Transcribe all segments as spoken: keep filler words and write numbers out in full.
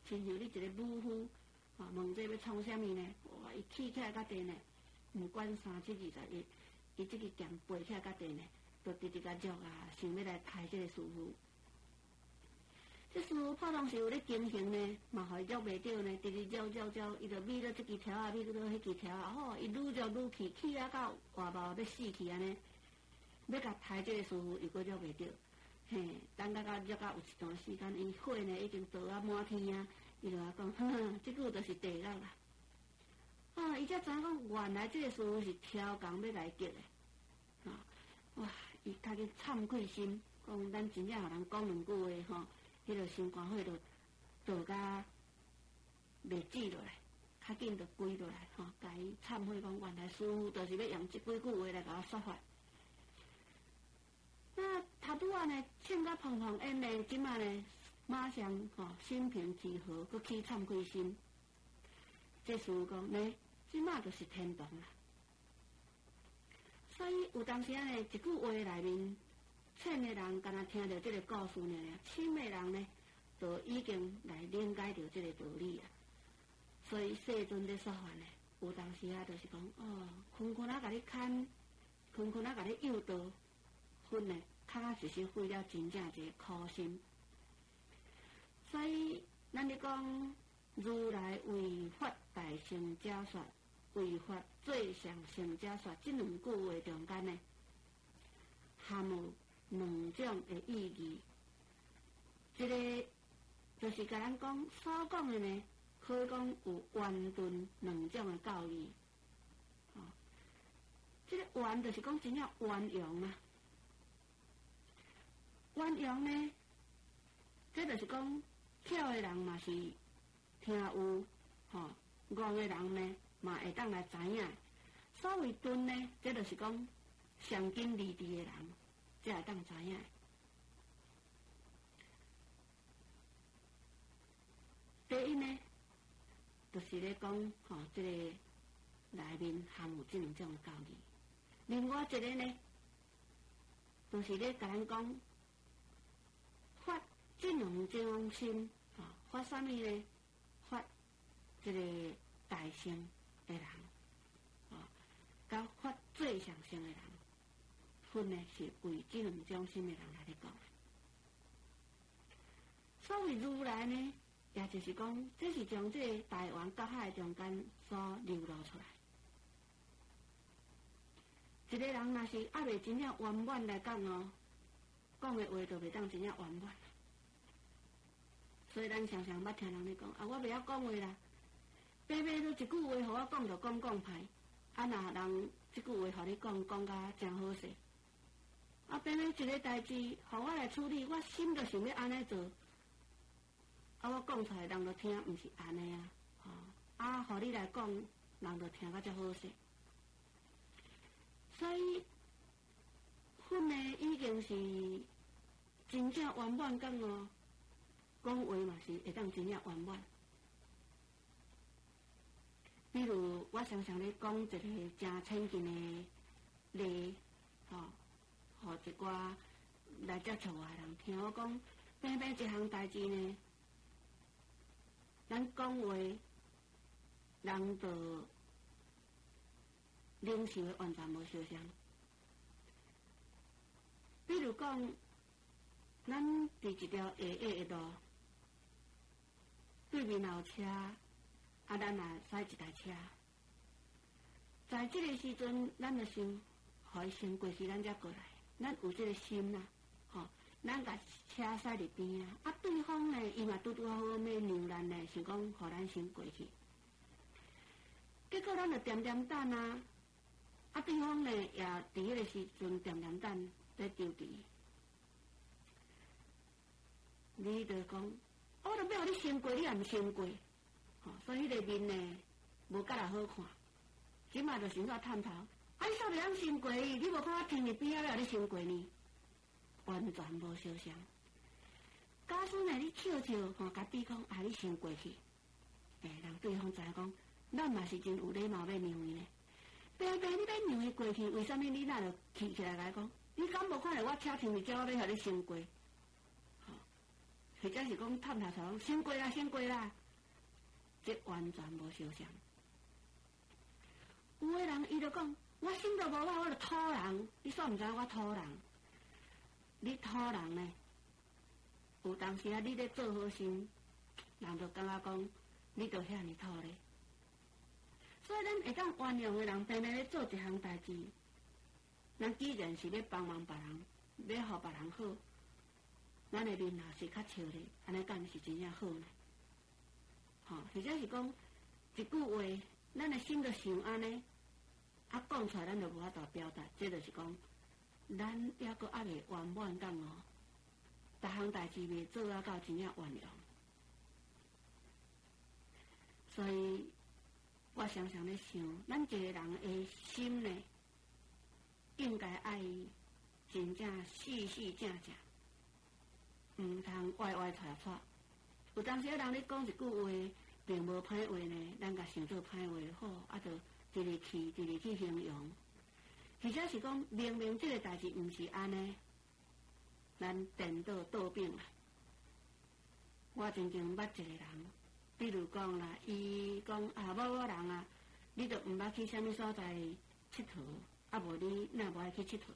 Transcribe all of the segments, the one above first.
亲像你一个武夫，啊，问这要创啥物呢？哇，伊起起来甲地呢，毋管三七二十一，伊即个剑背起来甲地呢，都直直甲弱啊，想要来杀这个师傅。这师傅普通是有咧经行呢，嘛互伊捉袂着呢，直直捉捉捉，伊就咪到这支条啊，咪到迄支条啊，吼，伊愈捉愈气，气啊到活毛要死去安尼，要甲杀这个师傅，又搁捉袂着。嘿，等到到约到有一段时间，伊火呢已经倒啊满天啊，伊就话讲，哼哼，即句就是地狱啦。啊，伊才知影讲，原来这个师傅是挑工要来劫的。啊，哇，伊家己惭愧心，讲咱真正互人讲两句话吼，迄个心肝火就倒甲袂止落来，较紧就归落来吼，甲伊忏悔讲，原来师傅就是要用即几句话来甲我说法。那他拄啊呢，唱甲蓬蓬烟呢，即马呢，马上吼、哦、心平气和，佮起惭愧心。这师傅讲呢，即马就是天堂啦。所以有当时啊呢，一句话内面，浅的人敢若听到这个故事呢，深的人呢，就已经来理解到这个道理啊。所以世尊在说法呢，有当时啊，就是讲哦，困困啊，甲你牵，困困啊，甲你诱导。分呢，确确实实费了真正一个苦心，所以咱咧讲如来为法大成者说，为法最上成者说，这两句话中间呢，含有两种的意义。这个就是甲咱讲所讲的呢，可以讲有圆顿两种的教义。哦，这个圆就是讲真正圆融啊。圆融呢，这就是讲巧的人嘛是听有，吼戆的人呢嘛会当来知影。所谓顿呢，这就是讲上紧离地的人才会当知影。第一呢，就是咧讲吼，这个内面含有这两种的教义。另外一个呢，就是咧甲咱讲。发这两种心啊，发什么呢？发这个大乘的人啊，甲发最上乘的人，分呢是为这两种心的人来咧讲。所谓如来呢，也就是讲，这是将这个大圆角海中间所流露出来。一个人若是还未真正圆满来讲哦。讲的话就袂当真正圆满，所以咱常常捌听人咧讲啊，我袂晓讲话啦，白白都一句话，互我讲就讲讲歹，啊那人即句话互你讲讲甲真好势，啊白白一个代志，互我来处理，我心就想要安尼做，啊我讲出来人就听毋是安尼啊，吼、哦、啊互你来讲，人就听甲真好势，所以。阮呢已经是真正圆满讲哦，讲话嘛是会当真正圆满。比如我常常咧讲一个真亲近的例，吼、哦，互一寡来接触我的人听我讲，偏偏一项代志呢，咱讲话人就领受的完全无相像。比如讲，咱伫一条下下的路，对面有车，啊，咱也驶一台车。在这个时阵，咱就想，互伊先过去，咱才过来。咱有这个心啦，吼、哦，咱甲车驶伫边啊，啊，对方呢，伊嘛拄拄好好要让咱呢，想讲，互咱先过去。结果咱就点点等啊，啊，对方呢，也伫迄个时阵点点等。在丢弃，你就讲，我都要互你先过，你也毋先过，吼、哦，所以迄个面呢，无甲人好看。即马就想到探头，啊，你煞袂晓先过伊，你无看我停伫边仔，要互你先过呢，完全无相像。假使呢，你笑笑，吼，甲对方啊，你先过去，诶、欸，让对方知影讲，咱嘛是真有礼貌要让伊呢。白白你要让伊过去，为什么你那就气起来来讲？你敢无看到我车停伫遮，我要互你先过？吼、哦， 或者是讲探头头，先过啦，先过啦，这完全无相像。有个人伊就讲，我心都无我，我就土人，你煞毋知我土人？你土人呢？有当时啊，你咧做好心，人就感觉讲，你就遐尼土咧。所以咱会当原谅的人，平常咧做一项代志，咱既然是咧帮忙别人，要互别人好，咱的面也是较笑咧，安尼敢是真正好呢？吼、哦，或者是讲一句话，咱的心就想安尼，啊讲出来咱就无法度表达，这就是讲，咱抑阁还未圆满讲哦，逐项代志未做啊到真正完了，所以我常常咧想，咱一个人的心呢，应该爱真正细细正正，毋通歪歪揣揣。有当时人咧讲一句话，并无歹话呢，咱甲想做歹话，好，啊，就一直去，一直去形容。或者是讲，明明这个代志毋是安尼，咱颠倒倒变啦。我真正捌一个人，比如讲啦，伊讲啊，某某人啊，你就毋捌去啥物所在佚佗，啊无你哪无爱去佚佗？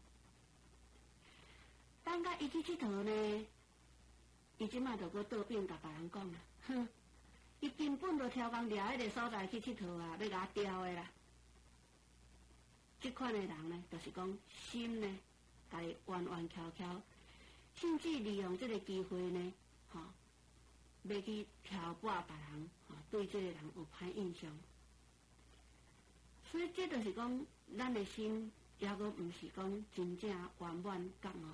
等甲伊去佚佗呢，伊即马就搁倒变甲别人讲啊，哼，伊根本就挑工掠迄个所在去佚佗啊，要甲我调的啦。即款的人呢，就是讲心呢，家己弯弯翘翘，甚至利用这个机会呢，吼、哦，要去挑拨别人，吼、哦，对这个人有歹印象。所以这就是讲，咱的心抑阁毋是讲真正圆满讲哦。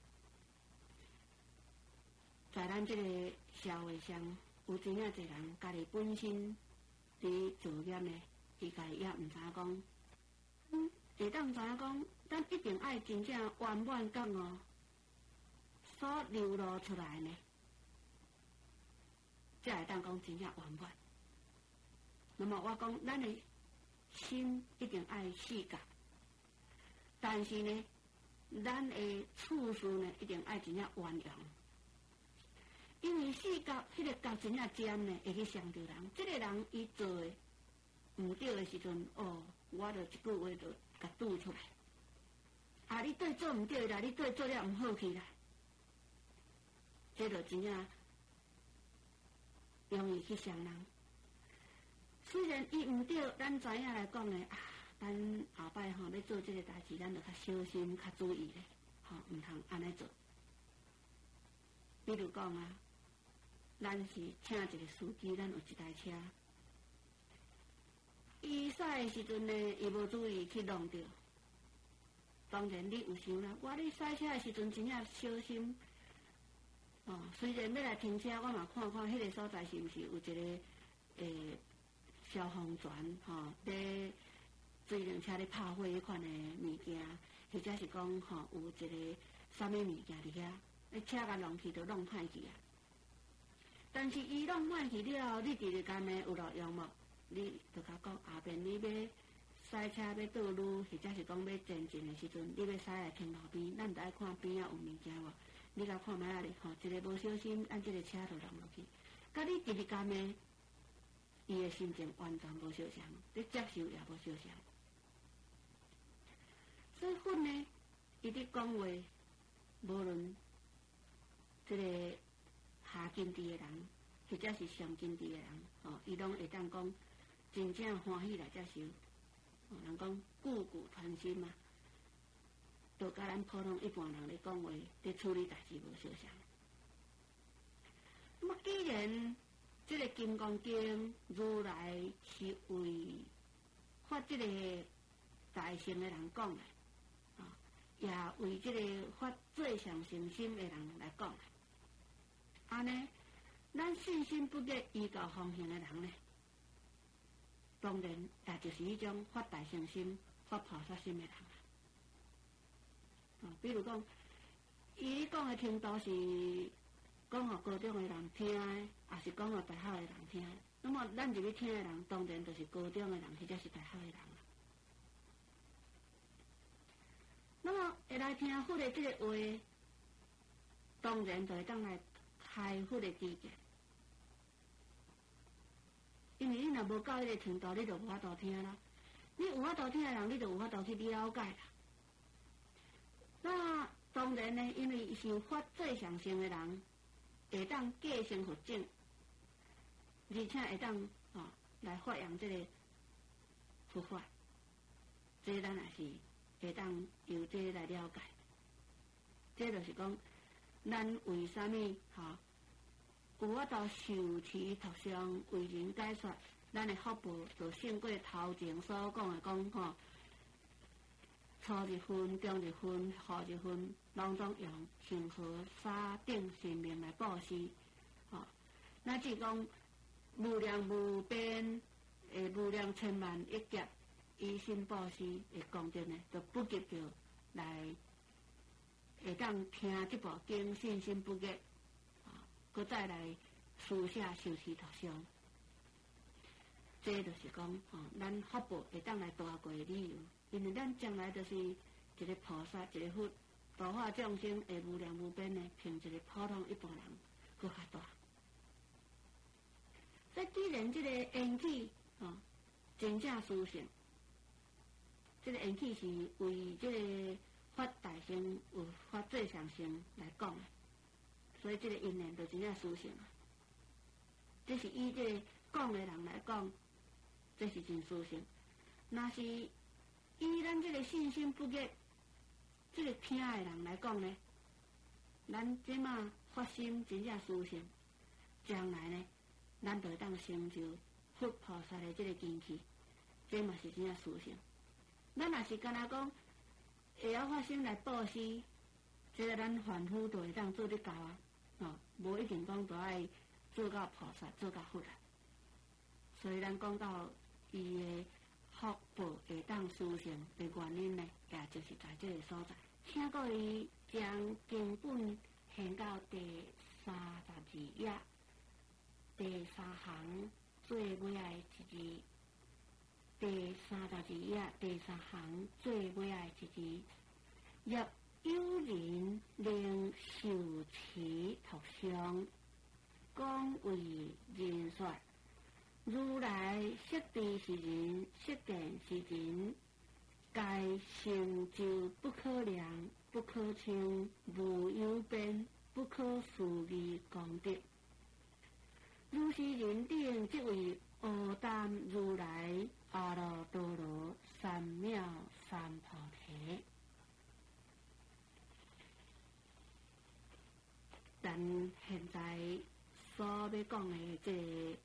在咱这个社会上，有真正侪人家己本身伫做业呢，伊家己也毋知讲。嗯，会当知影讲，咱一定爱真正圆满讲哦，所流露出来呢，才会当讲真正圆满。那么我讲，咱的心一定爱细觉，但是呢，咱的处事呢，一定爱真正圆融。因为细觉迄个觉真正尖呢，会去伤着人。这个人伊做的毋对的时阵，哦。我就一句话就甲拄出来，啊！你对做毋对啦，你对做了毋好去啦，这就真正容易去伤人。虽然伊毋对，咱知影来讲的啊，咱后摆吼要做这个代志，咱就较小心、较注意咧，吼，毋通安尼做。比如讲啊，咱是请一个司机，咱有一台车。伊驶的时阵呢，伊无注意去弄着。当然你有想啦，我咧驶车的时阵真正小心。哦，虽然要来停车，我嘛看看迄个所在是毋是有一个诶消防船吼，咧水灵车咧拍火迄款的物件，或者是讲吼、哦、有一个啥物物件伫遐，咧车甲弄去就弄歹去啊。但是伊弄歹去了，你直直干呢有路用无？你就甲讲后边你要驶车要倒路，或者是讲要前进的时阵，你要驶来停路边，咱就爱看边仔有物件无？你甲看卖啊咧，吼，一个无小心，咱这个车就弄落去。甲你直直干呢，伊的心情完全无相像，你接受也无相像。所以分呢，伊伫讲话，无论这个下金地的人，或者是上金地的人，吼、哦，伊拢会当讲。真正欢喜来接受，哦，人讲句句传心嘛，就甲咱普通一般人咧讲话，咧处理代志无相像。那么既然这个《金刚经》如来是为发这个大乘的人讲的，啊、哦，也为这个发最上诚心的人来讲的，安尼，咱信心不给依教方向的人呢？当然，也就是迄种发大乘心、发菩萨心的人啊。哦，比如讲，伊讲的程度是讲互高中的人听的，也是讲互大学的人听的。那么，咱入去听的人，当然就是高中的人或者是大学的人啊。那么，会来听佛的这个话，当然就会当来开佛的机界。因为你若无到迄个程度，你就无法度听啦。你有法度听的人，你就有法度去了解啦。那当然呢，因为是有发最上乘的人，会当继承佛种，而且会当哦来发扬这个佛法，这咱也是会当由这来了解。这就是讲，咱为什么哈？有法度受持托上为人解说，咱的福报就胜过头前所讲的讲吼，初一分、中一分、后一分，拢总用恒河沙顶生命来布施，吼、哦。那即讲无量无边诶，无量千万亿劫以心布施的功德呢，就不及着来会当听这部经信心不竭。佮再来书写受持托上，这就是讲，吼、哦，咱福报会当来大过的理由，因为咱将来就是一个菩萨，一个佛，度化众生会无量无边的，凭一个普通一般人佮较大。所以既然这个缘起，吼、哦，真正殊胜，这个缘起是为这个发大乘、有发最上乘来讲的。所以这个因缘就真正殊胜啊！这是以这个讲的人来讲，这是真殊胜。若是以咱这个信心不竭、这个听的人来讲呢，咱即马发心真正殊胜，将来呢，咱就会当成就佛菩萨的这个根器，这嘛是真正殊胜。咱若是干那讲，会晓发心来布施，这个咱凡夫就会当做得到啊！哦，无一定讲都爱做到菩萨、做到佛啊。所以咱讲到伊的福报会当殊胜的原因呢，也就是在这个所在。请各位将经本献到第三十二页第三行最尾爱一字，第三十二页第三行最尾爱一字，若有人令受持托上，讲为人说，如来悉地是人，悉见是人，该成就不可量、不可称、无有边、不可思议功德。如是人等，即为阿淡如来阿耨多罗三藐三菩提。咱现在所要讲的这个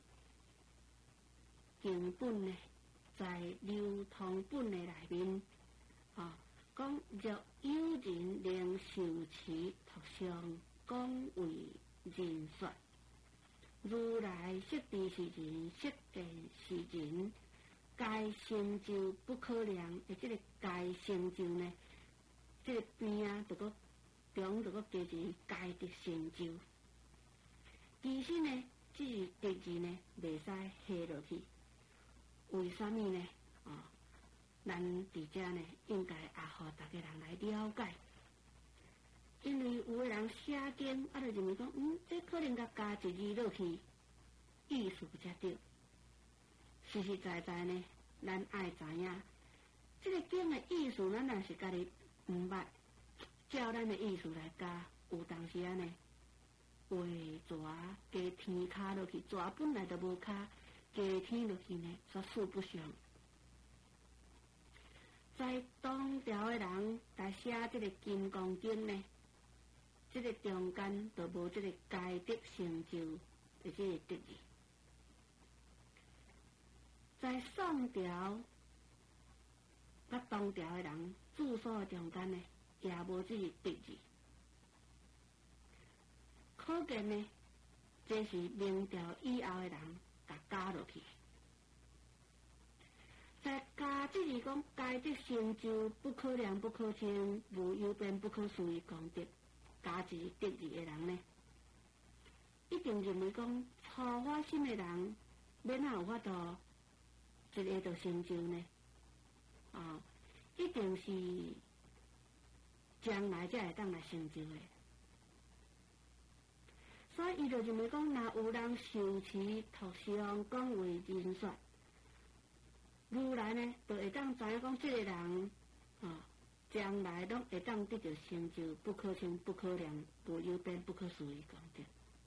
经本呢，在流通本的内面，啊，讲若有人令受持托上，讲为人说，如来悉地是人，悉见是人，该成就不可量的这个该成就呢，这个边啊，就个。中就个加一该的成就，其实呢，这是第二呢，袂使下落去。为什么呢？哦，咱伫遮呢，应该也互大家人来了解。因为有个人写经，啊，就认为讲，嗯，这可能甲加一字落去，意思才对。实实在在呢，咱爱知影，这个经的意思，咱若是家己毋捌。照咱的意思来教，有当时啊呢，画蛇加天卡落去，蛇本来就无卡，加天落去呢，煞四不相。在当朝的人来写这个《金刚经》呢，这个中间就无这个该得成就的这个得意。在宋朝甲东朝的人著作的中间呢，也无这个得字，可见呢，这是明朝以后的人甲加落去。在加这是讲，该得成就不可量、不可称、无有边、不可思议功德，加一得字的人呢，一定认为讲，初发心的人，免哪有法度一个就成就呢？啊、哦，一定是。将来才会当来成就的， 所以伊就认为讲，若有人受持托相讲为人说，如来呢，就会当知影讲，这个人啊，将来拢会当得到成就不可轻、不可量、无有边、不可思议功德。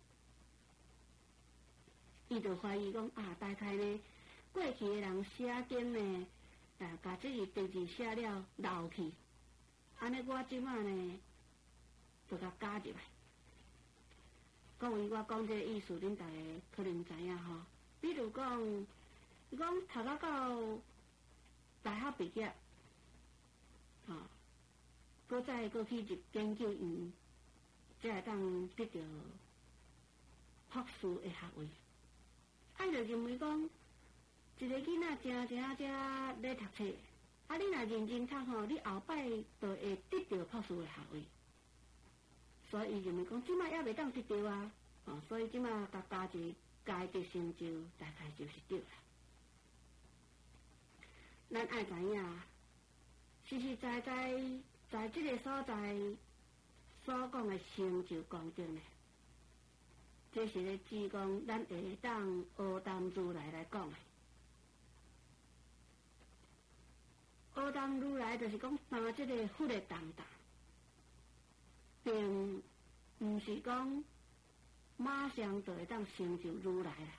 伊就怀疑讲啊，大概呢，过去的人写经呢，啊，把这个地字写了漏去，安尼我即马呢，就甲加入来。讲伊我讲这个意思，恁大家可能知影吼。比如讲，伊讲读到到大学毕业，啊，搁再过去入研究院，才会当得到博士的学位。啊，就认为讲，一个囡仔正正正咧读册，啊，你若认真读吼，你后摆就会得到博士的学位。所以认为讲，即摆也袂当得到啊，哦，所以即摆甲加一个家的成就，大概就是对啦。咱爱知影，实实在在在即个所在所讲的成就功德呢，这是咧指讲咱会当阿淡如来来讲的。阿淡如来就是讲拿即个佛的当大。并毋是讲马上就会当成就如来啦。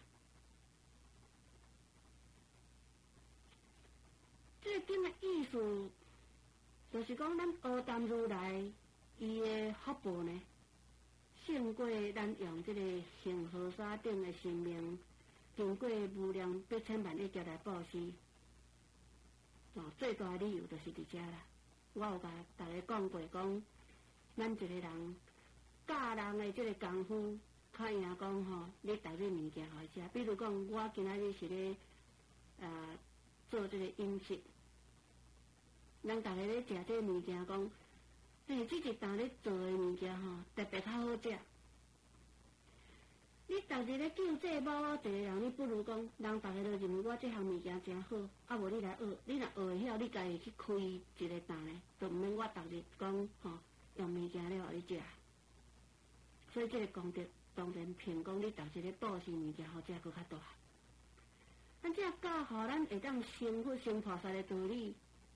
这个经的意思，就是讲咱阿淡如来伊的福报呢，胜过咱用这个恒河沙顶的生命，经过无量八千万亿劫来布施。哦，最大的理由就是伫遮啦。我有甲大家讲过讲。咱一个人教人的这个功夫，较赢讲吼，你带啲物件互伊食。比如讲，我今仔日是咧啊做这个饮食，咱大家咧食这个物件，讲，诶，这一档咧做的物件吼，特别较好食。你逐日咧救济某一个人，你不如讲，人大家都认为我这项物件真好，啊无你来学，你若学会晓，你家己去开一个档咧，就毋免我逐日讲吼。用物件咧，互你食，所以这个功德当然凭讲你逐日咧布施物件，互食搁较大。咱这教互咱会当成佛成菩萨的道理，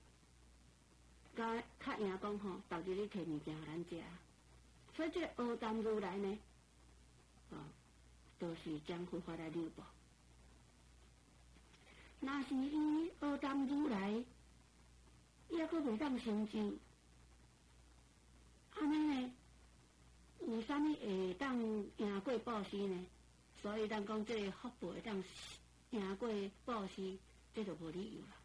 甲较赢讲吼，逐日咧摕物件互咱食。所以这个阿淡如来呢，哦，都是将佛法来流布。若是伊阿淡如来，伊还阁袂当成就。安尼呢？为啥物会当赢过布施呢？所以咱讲这个福报会当赢过布施，这就无理由啦。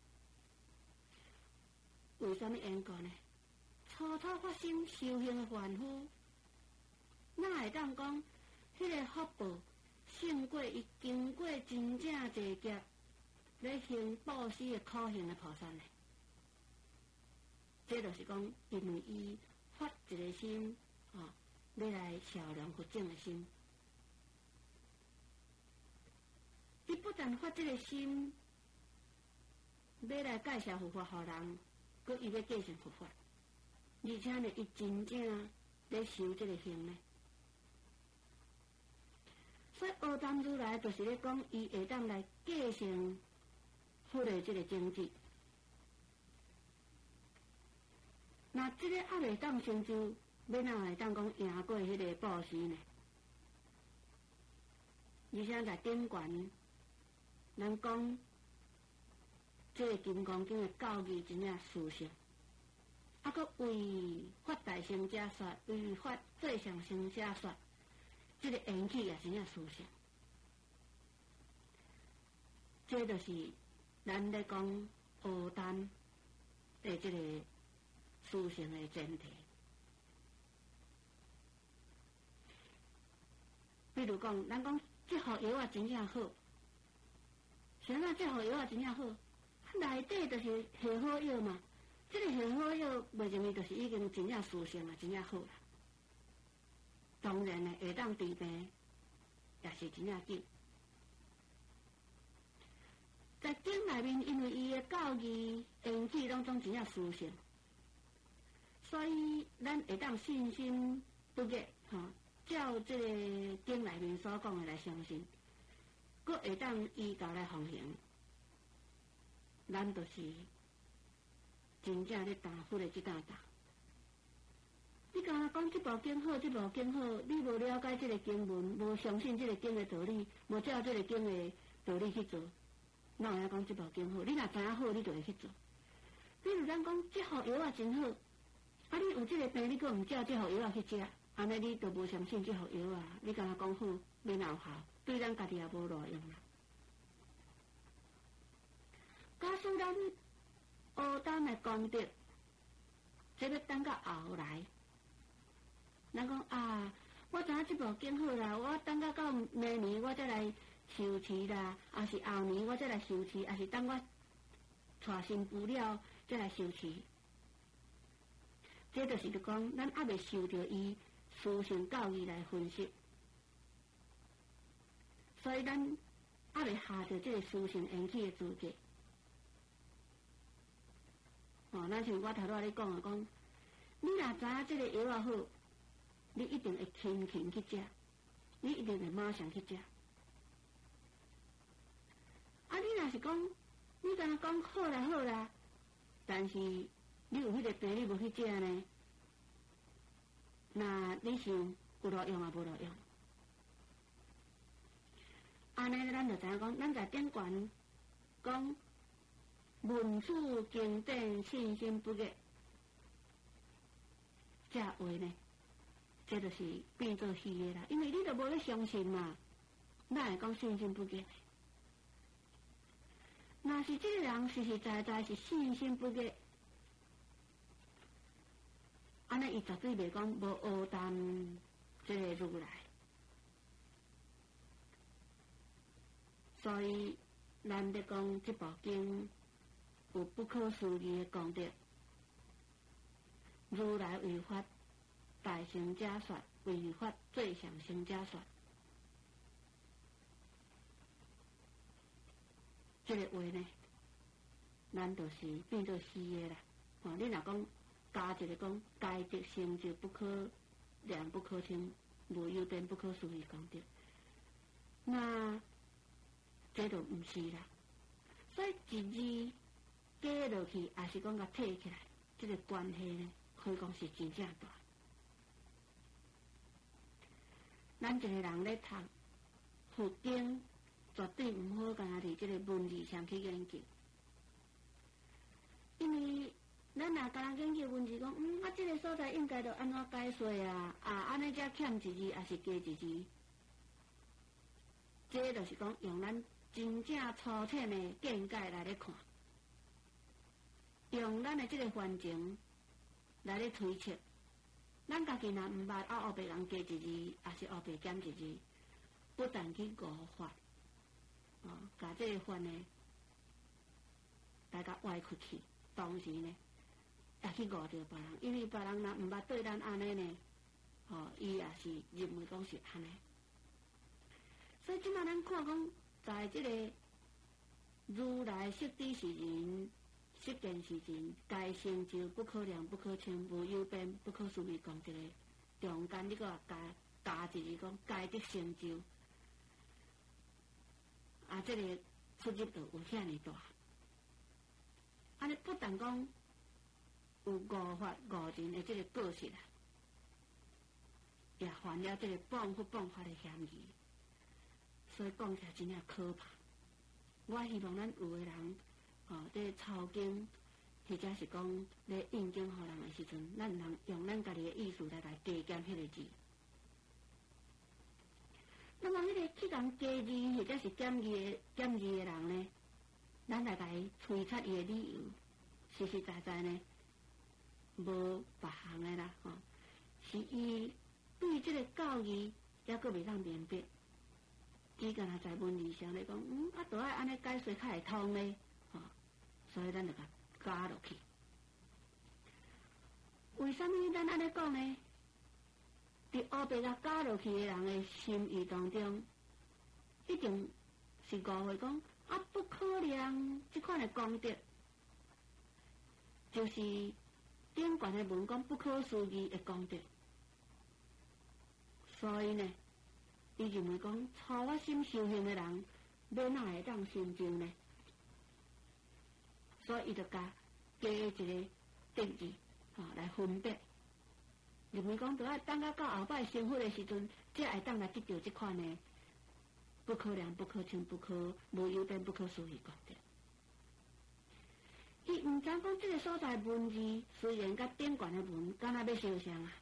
为啥物缘故呢？初初发生修行的凡夫，哪会当讲迄个福报胜过伊经过真正济劫咧行布施的苦行的菩萨呢？这就是讲，因为伊。发一个心，哦，要来桥梁佛正的心。伊不但发这个心，要来介绍佛法互人，佮伊要继承佛法，而且呢，伊真正咧修这个行呢。所以阿淡如来就是咧讲，伊会当来继承佛的这个经济。那这个还袂当成就，要哪会当讲赢过迄个布施呢？而且在顶悬，咱讲这个金刚经的教义真正殊胜，啊，佮为发大乘者说，为发最上乘者说，这个缘起也真正殊胜。这就是咱咧讲阿淡的这个。殊胜的前提，比如讲，咱讲这号药啊真正好，啥那这号药啊真正好，内底就是下好药嘛。这个下好药袂认为就是已经真正殊胜啊，真正好啦。当然呢，会当治病，也是真正紧。在经内面，因为伊的教义缘起拢总真正殊胜。所以，咱会当信心不灭，吼、哦， 照这个经内面所讲的来相信，佫会当依教来奉行，咱就是真正咧打佛的即担打。你敢若讲即部经好，即部经好，你无了解即个经文，无相信即个经的道理，无照即个经的道理去做，哪会晓讲即部经好？你若知影好，你就会去做。比如咱讲即号药啊真好，啊你有即个病，你佫毋照即号药啊去食，安尼你就无相信即号药啊，你敢若讲好，免有效，对咱家己也无路用啦。假使咱学当的功德，这要等到后来。人讲啊，我知影即部经好啦，我等到到明年我再来受持啦，还是后年我再来受持，还是等我带新妇了再来受持。这就是就讲，咱还未受到伊思想教义来分析，所以咱还未下到这个思想引起的资格。哦，咱像我头拄咧讲啊，讲你若知影这个药啊好，你一定会轻轻去食，你一定会马上去食。啊，你若是讲，你敢若讲好啦好啦，但是你有迄个病，你无去食呢？那你想有路用啊？无路用。安尼咱就知影讲，咱在顶悬讲文字经典信心不足，这话呢，这就是变做虚的啦。因为你都无咧相信嘛，哪会讲信心不足？若是这个人实实在在是信心不足，安尼伊绝对袂讲无学谈这个如来。所以咱咧讲这部经有不可思议的功德，如来为法大成者说，为法最上成者说。这个话呢，咱就是变做虚的啦。哦，你若讲加一个讲，该得成就不可量不可称，无有边不可思议功德，那这就毋是啦。所以一字加落去，也是讲甲摕起来，这个关系呢，可以讲是真正大。咱一个人咧读佛经，绝对毋好干那伫这个文字上去研究，因为咱若干那研究文字讲，嗯，啊，这个所在应该着安怎解说啊？啊，安尼才欠一字，还是加一字？这就是讲用咱真正粗浅的见解来咧看，用咱的这个环境来咧推测。咱家己若毋捌，啊，后白人加一字，还是后白减一字，不但去误法，哦，甲这个法呢，大家歪出去，同时呢，也去误着别人，因为别人若毋捌对咱安尼呢，哦，伊也是认为讲是安尼。所以即摆咱看讲，在这个如来识知是人。识见是人，该成就不可量不可称，无有边不可思议功德的中间，你个加加一字讲，该得成就，啊，这个出入就有遐尼大。安尼不但讲有误法误人的这个过失啊，也犯了这个谤佛谤法的嫌疑，所以讲起来真正可怕。我希望咱有的人。哦，这抄经或者是讲咧印经互人的时阵，咱能用咱家己的意思来来加减迄个字。那么迄个去共加字或者是减字的减字的人呢，咱来来推测伊的理由，实实在在呢，无别项的啦，吼、哦，是伊对这个教义也阁未当明白，只干那在文字上咧讲，嗯，啊，都爱安尼解说较会通咧。所以咱就甲加落去。为什么咱安尼讲呢？伫后白甲加落去的人的心意当中，一定是误会讲啊，不可能这款的功德，就是顶悬的文讲不可思议的功德。 所以呢，伊认为讲初发心修行的人，要哪会当成就呢？所以伊就加加一个定义，吼、哦、来分别。认为讲，要等到到后摆成佛的时阵，才会当来得到这款呢不可量、不可称、不可无有边、不可思议功德。伊毋知讲这个所在文字，虽然甲顶悬的文，敢若要相像啊，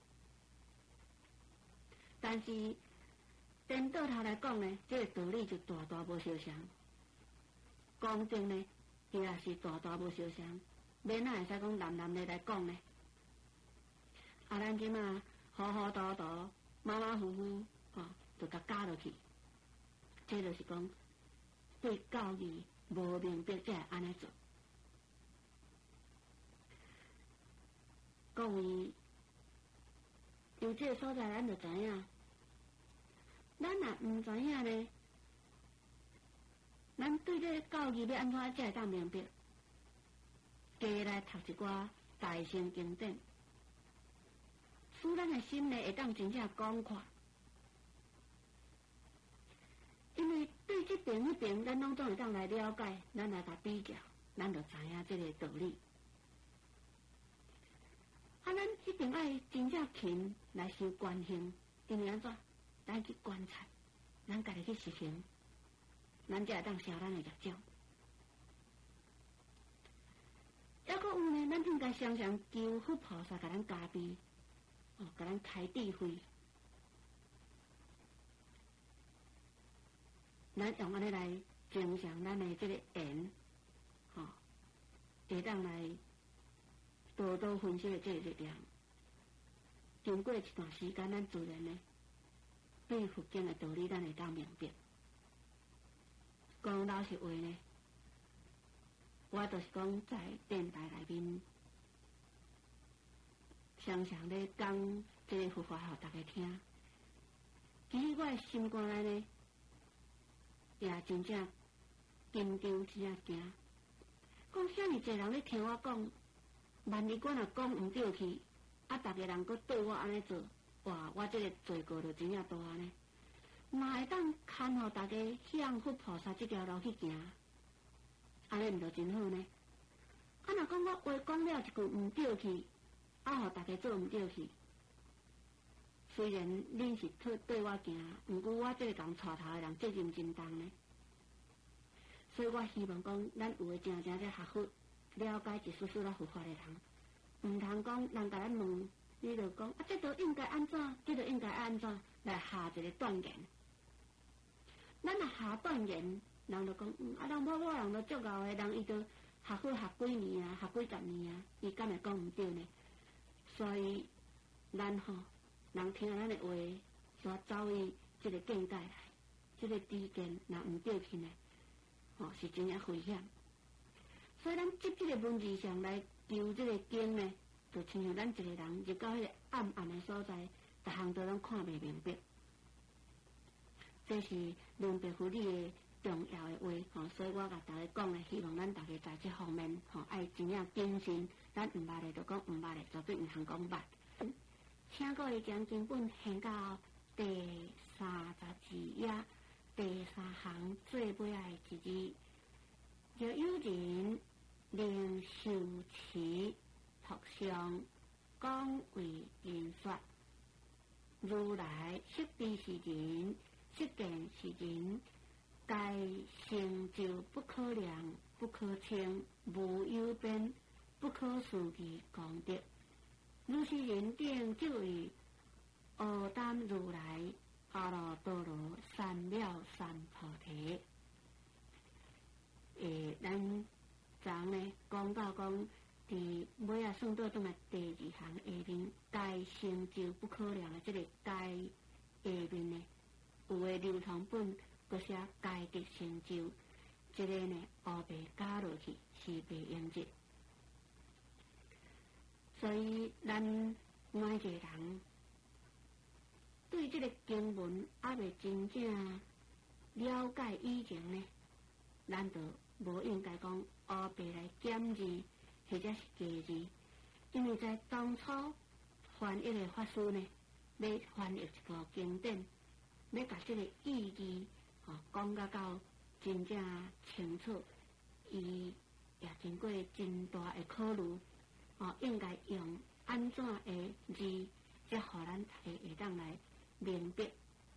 但是颠倒头来讲呢，这个道理就大大无相像。公正呢，伊也是大大无相像。免哪会使讲南南的来讲呢？啊，咱即马糊糊涂涂、马马虎虎，吼、哦，就甲加落去。这就是讲对教义无明白，才会安尼做。各位，有这个所在，咱就知影。咱若毋知影呢，咱对这个教义要安怎才会当明白？加来读一寡大乘经典，使咱的心呢会当真正广阔。因为对这边那边，咱拢总会当来了解，咱来甲比较，咱就知影这个道理。啊，咱一定爱真正勤来修观行，因为安怎？咱去观察，咱家己去实行，咱才会当消咱的业障。还阁有呢，咱应该常常求佛菩萨甲咱加庇，哦，甲咱开智慧。咱用安尼来增强咱的这个缘，吼、哦，会当来多多分析的这个力量。经过一段时间，咱自然呢，对佛经的道理，咱会当明白。讲老实话呢，我就是讲在电台内面，常常咧讲这个佛法互大家听。其实我的心肝内呢，也真正紧张，真正惊。讲遐尼侪人咧听我讲，万一我若讲毋对去，啊，逐个人佫对我安尼做，哇！我这个罪过就真正大呢。嘛会当牵互大家向佛菩萨这条路去行，安尼毋就真好呢？啊，若讲我话讲了一句毋对去，啊，互大家做毋对去。虽然恁是对对我行，毋过我这个共带头的人责任真重呢。所以我希望讲，咱有诶真正在学佛、了解一丝丝啦佛法的人，毋通讲人甲咱问，你就讲啊，这都应该安怎，这都应该安怎来下一个断言。咱若下断言，人就讲，嗯，啊，人某某人都足够诶，人伊都学佛学几年啊，学几十年啊，伊敢会讲毋对呢？所以咱吼。人听咱的话，所走于这个境界来，这个知见若毋对去呢，吼、哦、是真正危险。所以咱接这个文字上来求这个经呢，就亲像咱一个人入到迄个暗暗的所在，逐项都拢看袂明白。这是明白佛理的重要的话，吼、哦，所以我甲大家讲的，希望咱大家在这方面，吼、哦，爱真正谨慎，咱毋捌的就讲毋捌的，绝对毋通讲捌。请各位将经本献到第三十二页第三行最尾的一字，若有人令受持托上讲为人说，如来识知是人，识见是人，该成就不可量、不可称、无有边、不可思议功德。如是人定就以阿丹如来阿耨多罗三藐三菩提。诶，咱昨呢讲到讲，伫尾啊算到倒来第二行下面，该成就不可量的这个该下面呢，有诶流通本搁写该的成就，这个呢后白加落去是白音节。所以，咱每一个人对这个经文还未真正了解以前呢，咱就无应该讲黑白来减字或者是加字，因为在当初翻译的法师呢， 要翻译一部经典，要甲即个意义吼讲甲到真正清楚，伊也经过真大的考虑，吼应该用安怎的字，才互咱会会当来明白